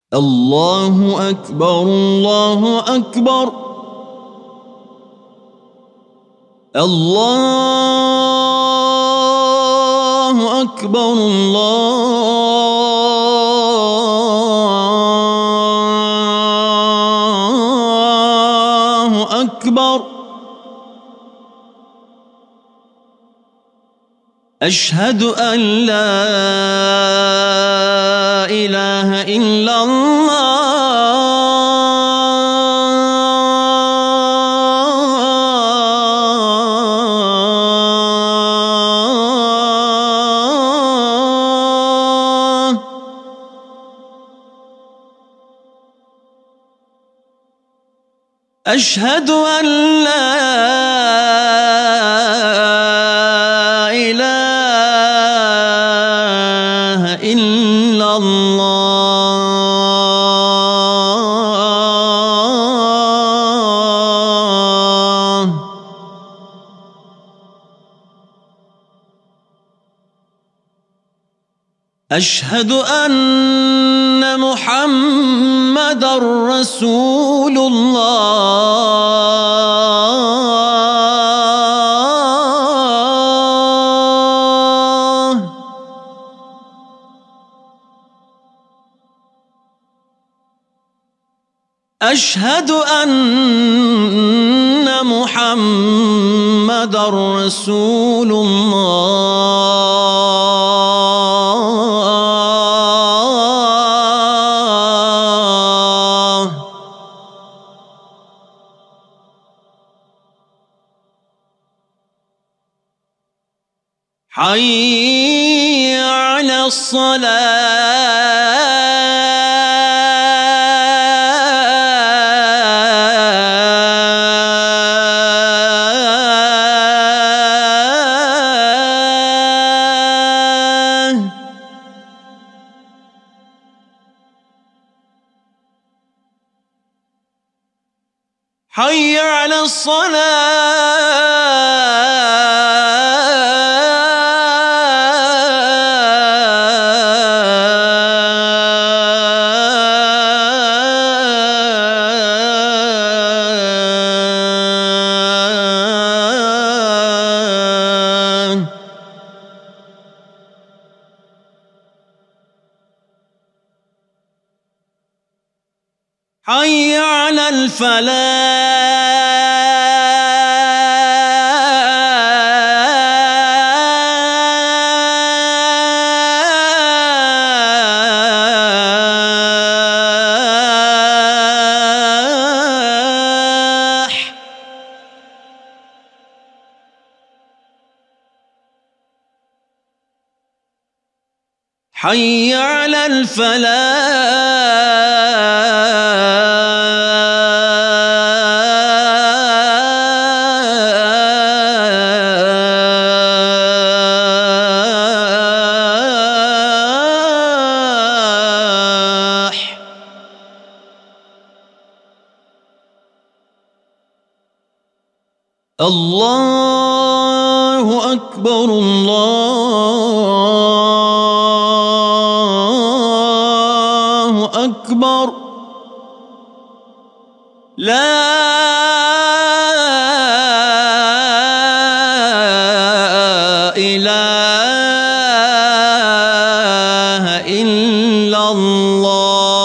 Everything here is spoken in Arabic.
الله أكبر الله أكبر الله أكبر الله أكبر أشهد أن لا إله إلا الله أشهد أن لا إله إلا الله أشهد أن محمدًا رسول الله أشهد أن محمدًا رسول الله حي على الصلاة حي على الصلاة حي على الفلاح حي على الفلاح الله أكبر الله أكبر لا إله إلا الله